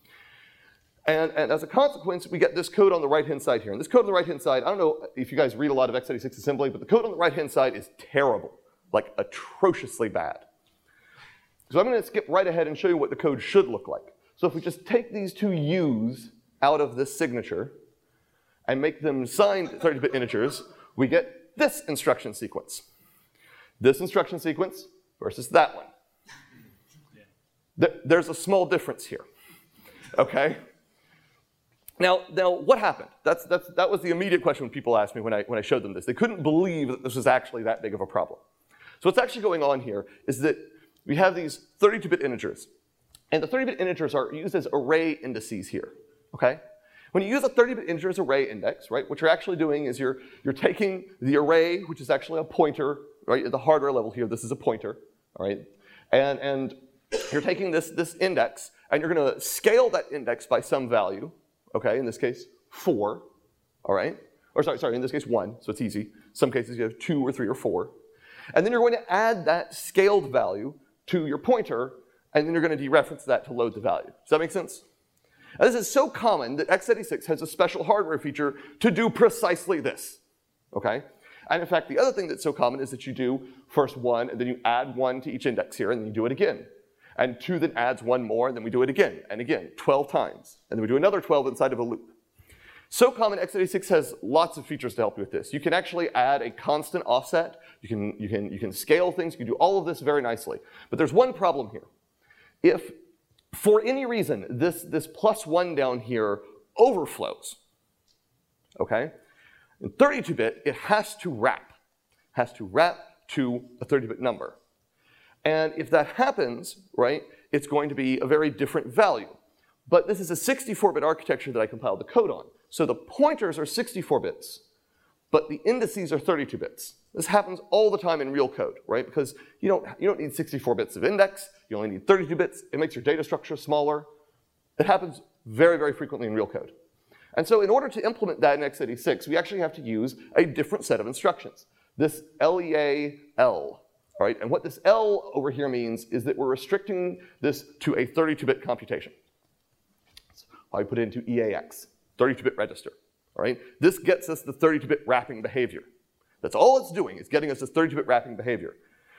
And as a consequence, we get this code on the right-hand side here. And this code on the right-hand side, I don't know if you guys read a lot of x86 assembly, but the code on the right-hand side is terrible, atrociously bad. So I'm going to skip right ahead and show you what the code should look like. So if we just take these 2 U's out of this signature and make them signed 32-bit integers, we get this instruction sequence. This instruction sequence versus that one. There's a small difference here, okay? Now, what happened? That was the immediate question when people asked me when I showed them this. They couldn't believe that this was actually that big of a problem. So what's actually going on here is that we have these 32-bit integers. And the 30-bit integers are used as array indices here, okay? When you use a 30-bit integer as array index, right, what you're actually doing is you're taking the array, which is actually a pointer, right, at the hardware level here, this is a pointer, all right? And you're taking this index, and you're gonna scale that index by some value, okay, in this case, 4, all right? Or sorry, in this case, 1, so it's easy. Some cases you have 2 or 3 or 4. And then you're going to add that scaled value to your pointer, and then you're going to dereference that to load the value. Does that make sense? Now, this is so common that x86 has a special hardware feature to do precisely this, okay? And in fact, the other thing that's so common is that you do first 1, and then you add 1 to each index here, and then you do it again. And 2 then adds 1 more, and then we do it again, and again, 12 times. And then we do another 12 inside of a loop. So common, x86 has lots of features to help you with this. You can actually add a constant offset. You can scale things. You can do all of this very nicely. But there's one problem here. If, for any reason, this +1 down here overflows, okay? In 32-bit, it has to wrap to a 30-bit number. And if that happens, right, it's going to be a very different value. But this is a 64-bit architecture that I compiled the code on. So the pointers are 64 bits, but the indices are 32 bits. This happens all the time in real code, right? Because you don't need 64 bits of index, you only need 32 bits. It makes your data structure smaller. It happens very, very frequently in real code. And so in order to implement that in x86, we actually have to use a different set of instructions. This LEA-L, right? And what this L over here means is that we're restricting this to a 32-bit computation. So I put it into EAX. 32-bit register, all right? This gets us the 32-bit wrapping behavior. That's all it's doing, is getting us this 32-bit wrapping behavior.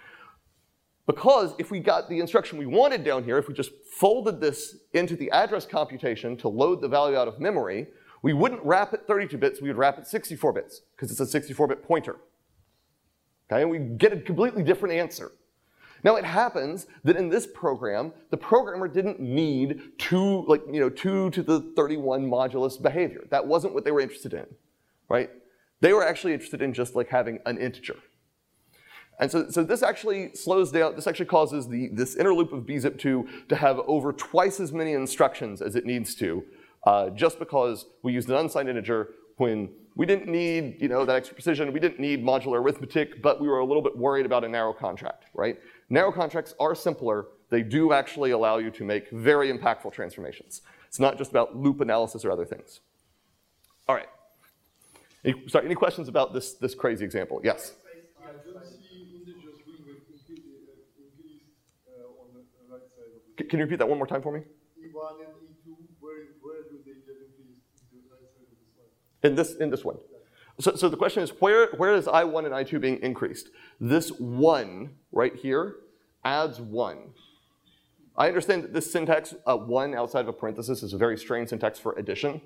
Because if we got the instruction we wanted down here, if we just folded this into the address computation to load the value out of memory, we wouldn't wrap it 32 bits, we would wrap it 64 bits, because it's a 64-bit pointer. Okay, and we get a completely different answer. Now it happens that in this program, the programmer didn't need 2 to the 31 modulus behavior. That wasn't what they were interested in, right? They were actually interested in just having an integer. And so this actually slows down, this actually causes this inner loop of bzip2 to have over twice as many instructions as it needs to just because we used an unsigned integer when we didn't need that extra precision, we didn't need modular arithmetic, but we were a little bit worried about a narrow contract, right? Narrow contracts are simpler. They do actually allow you to make very impactful transformations. It's not just about loop analysis or other things. All right. Any questions about this crazy example? Yes? I don't see integers with increased on the right side of the Can you repeat that one more time for me? E1 and E2, where do they get increased in the right side of the slide? In this one. So the question is, where is I1 and I2 being increased? This 1 right here adds 1. I understand that this syntax, 1 outside of a parenthesis, is a very strange syntax for addition.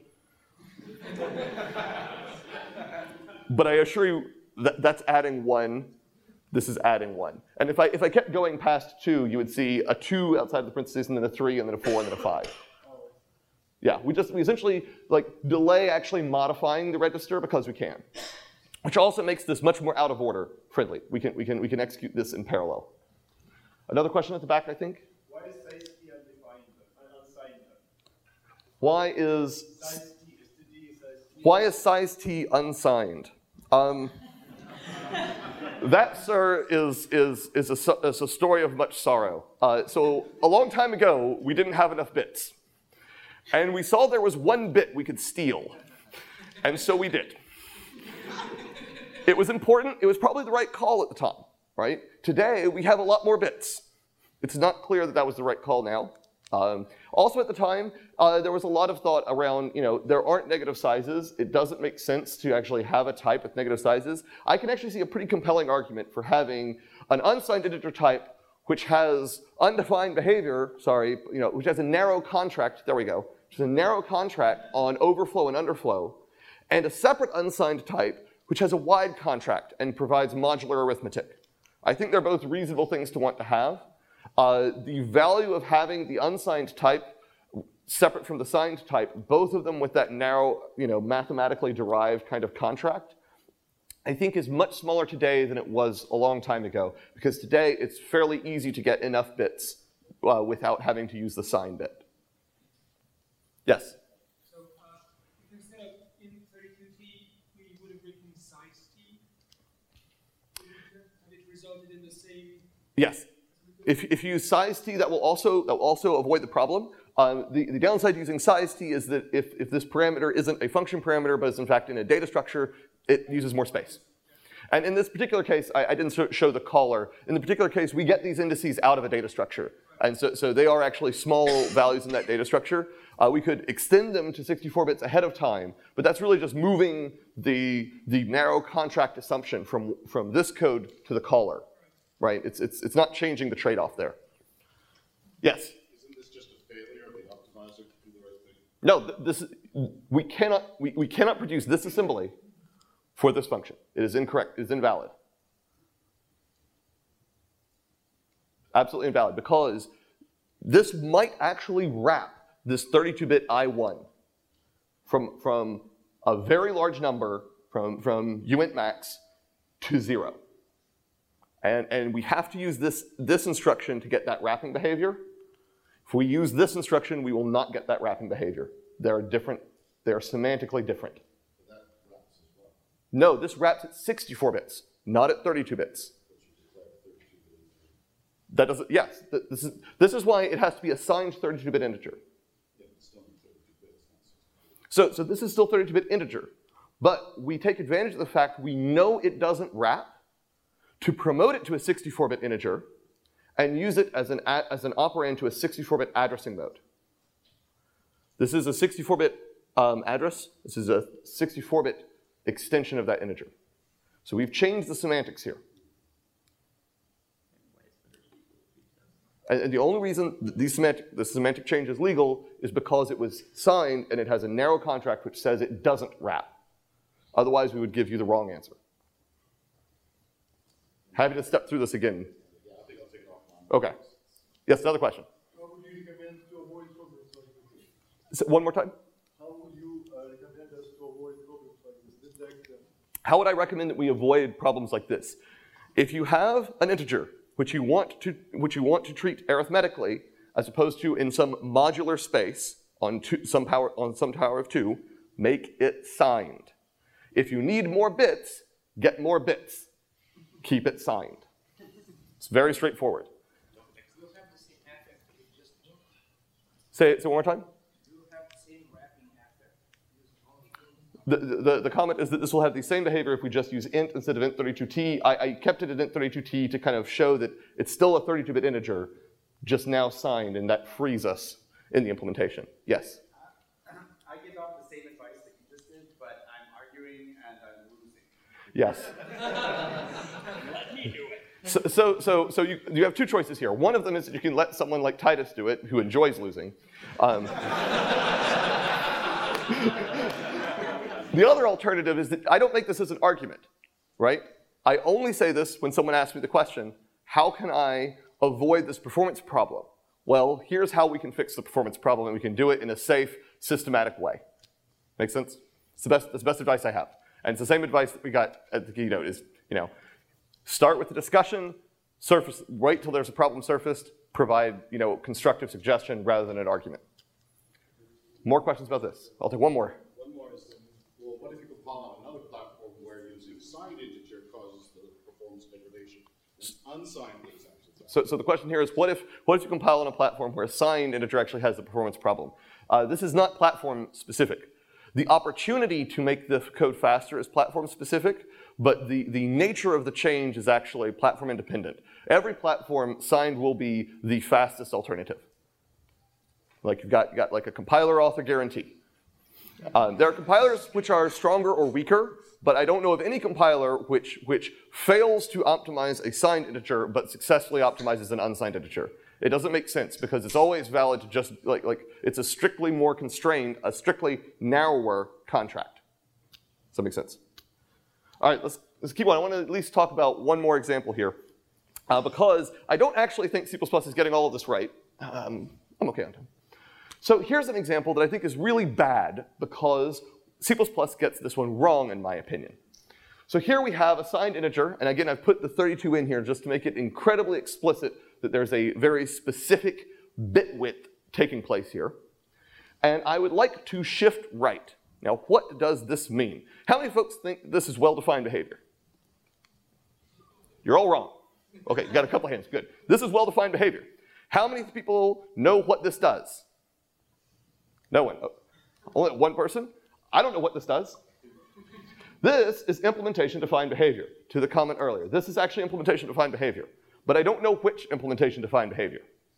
But I assure you that that's adding 1. This is adding 1. And if I kept going past 2, you would see a 2 outside of the parentheses, and then a 3, and then a 4, and then a 5. Yeah, we essentially delay actually modifying the register because we can, which also makes this much more out of order friendly. We can execute this in parallel. Another question at the back, I think. Why is size T undefined, unsigned? Why is size T unsigned? That, sir, is a story of much sorrow. So a long time ago, we didn't have enough bits. And we saw there was one bit we could steal. And so we did. It was important. It was probably the right call at the time, right? Today, we have a lot more bits. It's not clear that that was the right call now. Also at the time, there was a lot of thought around, there aren't negative sizes. It doesn't make sense to actually have a type with negative sizes. I can actually see a pretty compelling argument for having an unsigned integer type which has undefined behavior, which has a narrow contract, there we go, which is a narrow contract on overflow and underflow, and a separate unsigned type which has a wide contract and provides modular arithmetic. I think they're both reasonable things to want to have. The value of having the unsigned type separate from the signed type, both of them with that narrow, mathematically derived kind of contract, I think is much smaller today than it was a long time ago, because today it's fairly easy to get enough bits without having to use the sign bit. Yes? So if instead of in 32T, we would have written size T, and it resulted in the same... Yes. If you use size T, that will also avoid the problem. The downside to using size T is that if this parameter isn't a function parameter, but is in fact in a data structure, it uses more space. And in this particular case, I didn't show the caller. In the particular case, we get these indices out of a data structure. And so they are actually small values in that data structure. We could extend them to 64 bits ahead of time, but that's really just moving the narrow contract assumption from this code to the caller, right? It's not changing the trade-off there. Yes? Isn't this just a failure of the optimizer to do the right thing? No, we cannot produce this assembly for this function. It is incorrect, it is invalid. Absolutely invalid, because this might actually wrap this 32-bit I1 from a very large number, from uint max to 0. And we have to use this instruction to get that wrapping behavior. If we use this instruction, we will not get that wrapping behavior. They are different. They are semantically different. But that wraps as well. No, this wraps at 64 bits, not at 32 bits. That doesn't, yes, this is why it has to be a signed 32-bit integer. Yeah, but still in 32 bits, not 64. So this is still 32-bit integer, but we take advantage of the fact we know it doesn't wrap to promote it to a 64-bit integer and use it as an operand to a 64-bit addressing mode. This is a 64-bit address. This is a 64-bit extension of that integer. So we've changed the semantics here. And the only reason the semantic change is legal is because it was signed and it has a narrow contract which says it doesn't wrap. Otherwise, we would give you the wrong answer. Happy to step through this again. Yeah, I think I'll take it offline. Okay. Yes, another question. How would you recommend to avoid problems like this? One more time. How would you recommend us to avoid problems like this? Detect them. How would I recommend that we avoid problems like this? If you have an integer which you want to treat arithmetically, as opposed to in some modular space on some power of 2, make it signed. If you need more bits, get more bits. Keep it signed. It's very straightforward. You'll have the same affect that you just moved. Say it one more time. You'll have the same wrapping affect. The comment is that this will have the same behavior if we just use int instead of int32t. I kept it at int32t to kind of show that it's still a 32-bit integer, just now signed, and that frees us in the implementation. Yes? I give out the same advice that you just did, but I'm arguing and I'm losing. Yes. Let me do it. So you have two choices here. One of them is that you can let someone like Titus do it, who enjoys losing. The other alternative is that I don't make this as an argument, right? I only say this when someone asks me the question, how can I avoid this performance problem? Well, here's how we can fix the performance problem, and we can do it in a safe, systematic way. Make sense? It's the best advice I have. And it's the same advice that we got at the keynote is, start with the discussion, wait till there's a problem surfaced, provide, constructive suggestion rather than an argument. More questions about this? I'll take one more. One more is, well, what if you compile on another platform where using signed integer causes the performance degradation, and unsigned is actually So the question here is, what if you compile on a platform where a signed integer actually has the performance problem? This is not platform specific. The opportunity to make the code faster is platform specific, but the nature of the change is actually platform independent. Every platform, signed will be the fastest alternative. Like you've got like a compiler author guarantee. There are compilers which are stronger or weaker, but I don't know of any compiler which fails to optimize a signed integer but successfully optimizes an unsigned integer. It doesn't make sense because it's always valid to just like it's a strictly more constrained, a strictly narrower contract. Does that make sense? All right, let's keep on. I want to at least talk about one more example here because I don't actually think C++ is getting all of this right. I'm okay on time. So here's an example that I think is really bad because C++ gets this one wrong in my opinion. So here we have a signed integer, and again I've put the 32 in here just to make it incredibly explicit that there's a very specific bit width taking place here. And I would like to shift right. Now what does this mean? How many folks think this is well-defined behavior? You're all wrong. Okay, you got a couple hands, good. This is well-defined behavior. How many people know what this does? No one. Oh, only one person? I don't know what this does. This is implementation-defined behavior, to the comment earlier. This is actually implementation-defined behavior, but I don't know which implementation-defined behavior.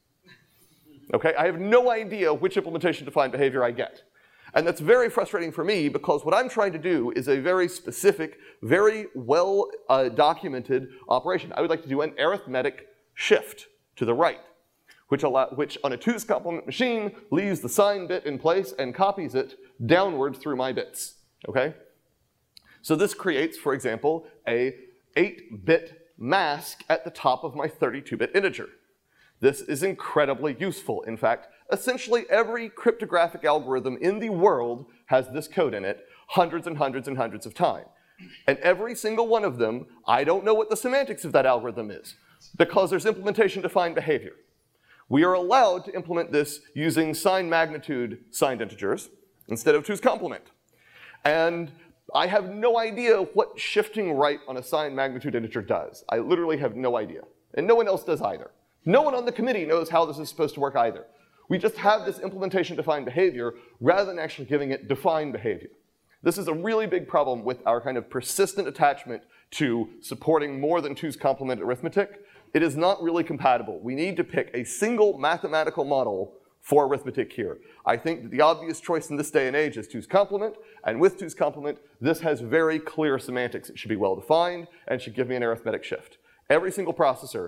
Okay, I have no idea which implementation-defined behavior I get. And that's very frustrating for me because what I'm trying to do is a very specific, very well documented operation. I would like to do an arithmetic shift to the right, which on a 2's complement machine leaves the signed bit in place and copies it downward through my bits, okay? So this creates, for example, a 8-bit mask at the top of my 32-bit integer. This is incredibly useful. In fact, essentially every cryptographic algorithm in the world has this code in it hundreds and hundreds and hundreds of times. And every single one of them, I don't know what the semantics of that algorithm is because there's implementation-defined behavior. We are allowed to implement this using signed magnitude signed integers instead of 2's complement. And I have no idea what shifting right on a signed magnitude integer does. I literally have no idea. And no one else does either. No one on the committee knows how this is supposed to work either. We just have this implementation-defined behavior rather than actually giving it defined behavior. This is a really big problem with our kind of persistent attachment to supporting more than 2's complement arithmetic. It is not really compatible. We need to pick a single mathematical model for arithmetic here. I think that the obvious choice in this day and age is 2's complement, and with 2's complement, this has very clear semantics. It should be well defined and should give me an arithmetic shift. Every single processor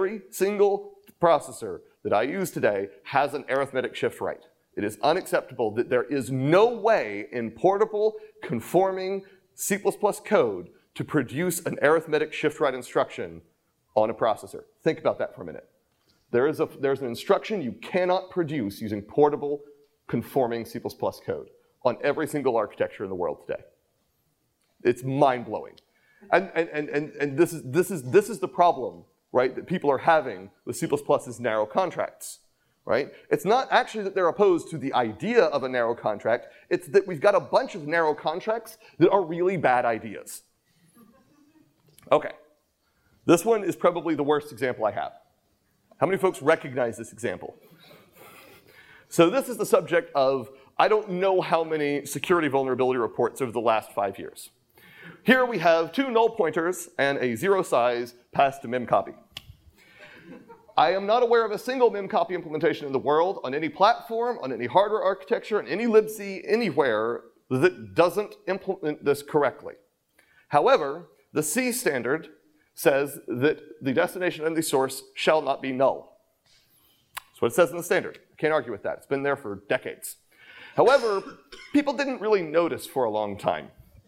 that I use today has an arithmetic shift right. It is unacceptable that there is no way in portable, conforming C++ code to produce an arithmetic shift right instruction on a processor. Think about that for a minute. There's an instruction you cannot produce using portable, conforming C++ code on every single architecture in the world today. It's mind-blowing. And this is the problem, right, that people are having with C++'s narrow contracts, right? It's not actually that they're opposed to the idea of a narrow contract, it's that we've got a bunch of narrow contracts that are really bad ideas. Okay, this one is probably the worst example I have. How many folks recognize this example? So this is the subject of, I don't know how many security vulnerability reports over the last 5 years. Here we have 2 null pointers and a 0 size passed to memcopy. I am not aware of a single memcopy implementation in the world on any platform, on any hardware architecture, on any libc, anywhere that doesn't implement this correctly. However, the C standard says that the destination and the source shall not be null. That's what it says in the standard. I can't argue with that. It's been there for decades. However, people didn't really notice for a long time.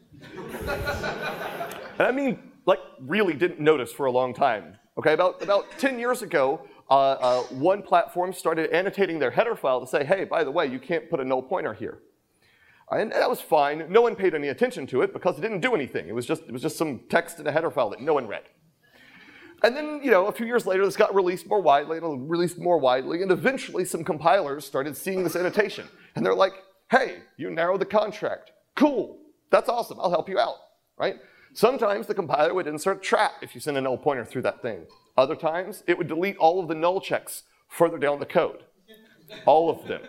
And I mean, like, really didn't notice for a long time. Okay, about 10 years ago, one platform started annotating their header file to say, hey, by the way, you can't put a null pointer here. And that was fine. No one paid any attention to it because it didn't do anything. It was just some text in a header file that no one read. And then, a few years later, this got released more widely, and eventually some compilers started seeing this annotation. And they're like, hey, you narrowed the contract. Cool, that's awesome, I'll help you out, right? Sometimes the compiler would insert a trap if you send a null pointer through that thing. Other times, it would delete all of the null checks further down the code. All of them.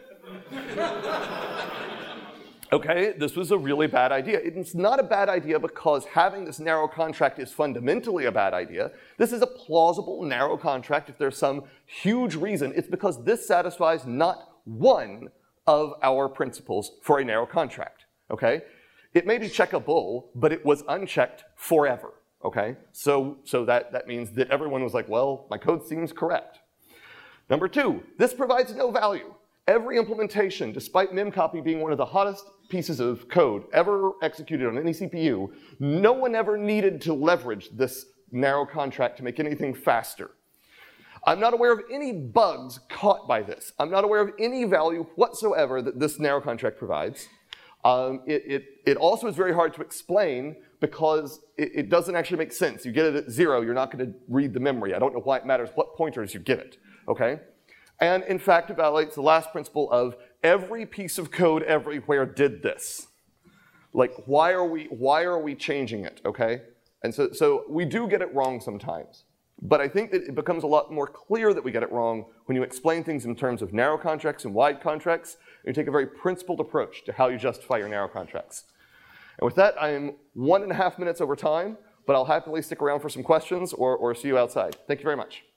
Okay, this was a really bad idea. It's not a bad idea because having this narrow contract is fundamentally a bad idea. This is a plausible narrow contract if there's some huge reason. It's because this satisfies not one of our principles for a narrow contract, okay? It may be checkable, but it was unchecked forever, okay? So that means that everyone was like, well, my code seems correct. Number 2, this provides no value. Every implementation, despite memcopy being one of the hottest pieces of code ever executed on any CPU, no one ever needed to leverage this narrow contract to make anything faster. I'm not aware of any bugs caught by this. I'm not aware of any value whatsoever that this narrow contract provides. It also is very hard to explain because it doesn't actually make sense. You get it at 0, you're not going to read the memory. I don't know why it matters what pointers you give it, okay? And in fact, it violates the last principle of every piece of code everywhere did this. Like, why are we changing it, okay? And so we do get it wrong sometimes. But I think that it becomes a lot more clear that we get it wrong when you explain things in terms of narrow contracts and wide contracts, and you take a very principled approach to how you justify your narrow contracts. And with that, I am 1.5 minutes over time, but I'll happily stick around for some questions or see you outside. Thank you very much.